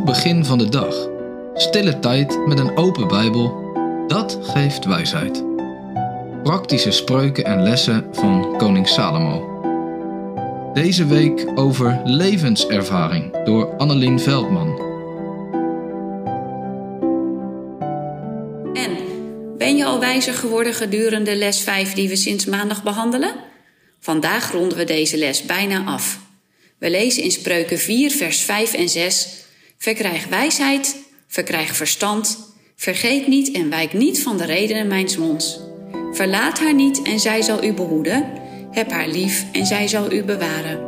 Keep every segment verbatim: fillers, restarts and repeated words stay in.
begin van de dag. Stille tijd met een open Bijbel, dat geeft wijsheid. Praktische spreuken en lessen van koning Salomo. Deze week over levenservaring door Annelien Veldman. En, ben je al wijzer geworden gedurende les vijf die we sinds maandag behandelen? Vandaag ronden we deze les bijna af. We lezen in Spreuken vier vers vijf en zes... Verkrijg wijsheid, verkrijg verstand, vergeet niet en wijk niet van de redenen mijns monds. Verlaat haar niet en zij zal u behoeden, heb haar lief en zij zal u bewaren.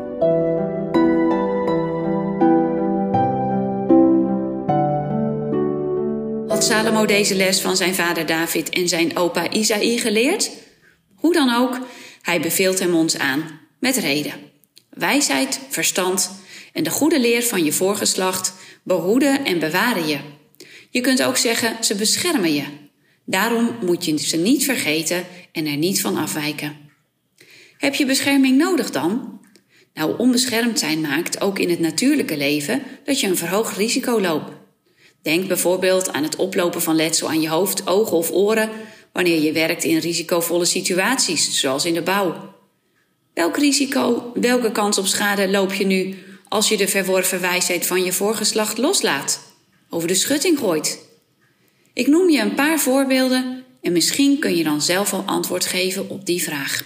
Had Salomo deze les van zijn vader David en zijn opa Isaïe geleerd? Hoe dan ook, hij beveelt hem ons aan, met reden. Wijsheid, verstand en de goede leer van je voorgeslacht behoeden en bewaren je. Je kunt ook zeggen, ze beschermen je. Daarom moet je ze niet vergeten en er niet van afwijken. Heb je bescherming nodig dan? Nou, onbeschermd zijn maakt, ook in het natuurlijke leven, dat je een verhoogd risico loopt. Denk bijvoorbeeld aan het oplopen van letsel aan je hoofd, ogen of oren, wanneer je werkt in risicovolle situaties, zoals in de bouw. Welk risico, welke kans op schade loop je nu als je de verworven wijsheid van je voorgeslacht loslaat, over de schutting gooit? Ik noem je een paar voorbeelden en misschien kun je dan zelf al antwoord geven op die vraag.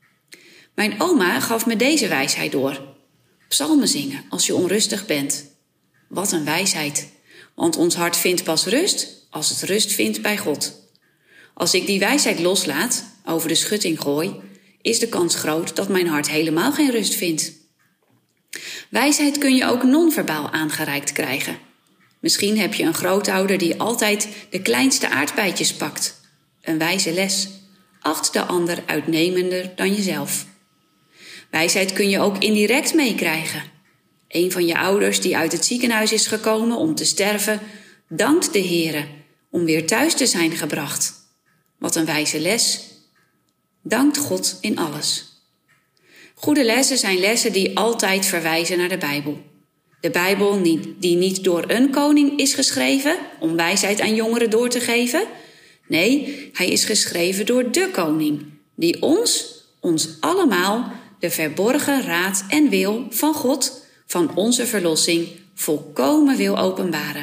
Mijn oma gaf me deze wijsheid door. Psalmen zingen als je onrustig bent. Wat een wijsheid, want ons hart vindt pas rust als het rust vindt bij God. Als ik die wijsheid loslaat, over de schutting gooi, is de kans groot dat mijn hart helemaal geen rust vindt. Wijsheid kun je ook non-verbaal aangereikt krijgen. Misschien heb je een grootouder die altijd de kleinste aardbeidjes pakt. Een wijze les. Acht de ander uitnemender dan jezelf. Wijsheid kun je ook indirect meekrijgen. Een van je ouders die uit het ziekenhuis is gekomen om te sterven, dankt de Heere om weer thuis te zijn gebracht. Wat een wijze les. Dankt God in alles. Goede lessen zijn lessen die altijd verwijzen naar de Bijbel. De Bijbel die niet door een koning is geschreven om wijsheid aan jongeren door te geven. Nee, hij is geschreven door de koning, die ons, ons allemaal, de verborgen raad en wil van God, van onze verlossing, volkomen wil openbaren.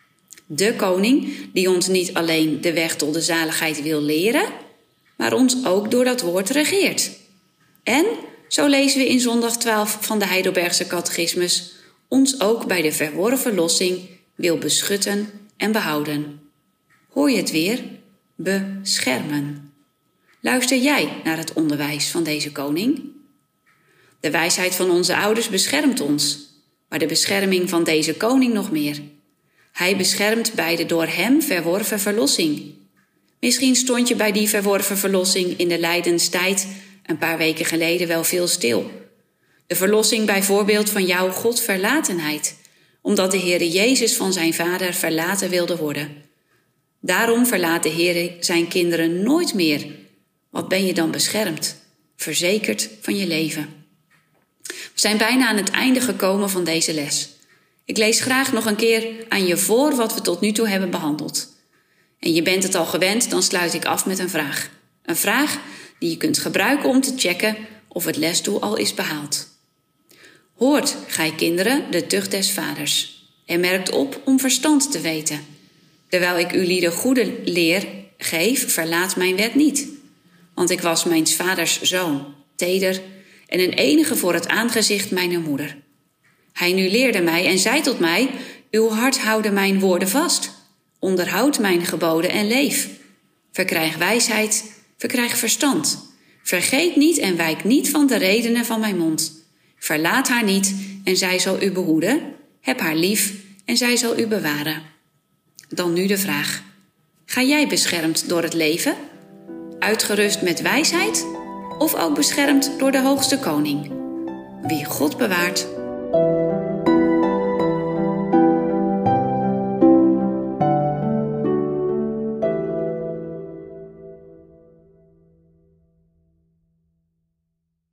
De koning die ons niet alleen de weg tot de zaligheid wil leren, maar ons ook door dat woord regeert. En, zo lezen we in zondag twaalf van de Heidelbergse catechismus, ons ook bij de verworven verlossing wil beschutten en behouden. Hoor je het weer? Beschermen. Luister jij naar het onderwijs van deze koning? De wijsheid van onze ouders beschermt ons, maar de bescherming van deze koning nog meer. Hij beschermt bij de door hem verworven verlossing. Misschien stond je bij die verworven verlossing in de lijdenstijd een paar weken geleden wel veel stil. De verlossing bijvoorbeeld van jouw Godverlatenheid, omdat de Heere Jezus van zijn vader verlaten wilde worden. Daarom verlaat de Heere zijn kinderen nooit meer. Wat ben je dan beschermd, verzekerd van je leven? We zijn bijna aan het einde gekomen van deze les. Ik lees graag nog een keer aan je voor wat we tot nu toe hebben behandeld. En je bent het al gewend, dan sluit ik af met een vraag. Een vraag die je kunt gebruiken om te checken of het lesdoel al is behaald. Hoort, gij kinderen, de tucht des vaders, en merkt op om verstand te weten. Terwijl ik u lieden goede leer geef, verlaat mijn wet niet. Want ik was mijns vaders zoon, teder, en een enige voor het aangezicht mijner moeder. Hij nu leerde mij en zei tot mij, uw hart houden mijn woorden vast. Onderhoud mijn geboden en leef. Verkrijg wijsheid, verkrijg verstand. Vergeet niet en wijk niet van de redenen van mijn mond. Verlaat haar niet en zij zal u behoeden. Heb haar lief en zij zal u bewaren. Dan nu de vraag. Ga jij beschermd door het leven? Uitgerust met wijsheid? Of ook beschermd door de hoogste koning? Wie God bewaart,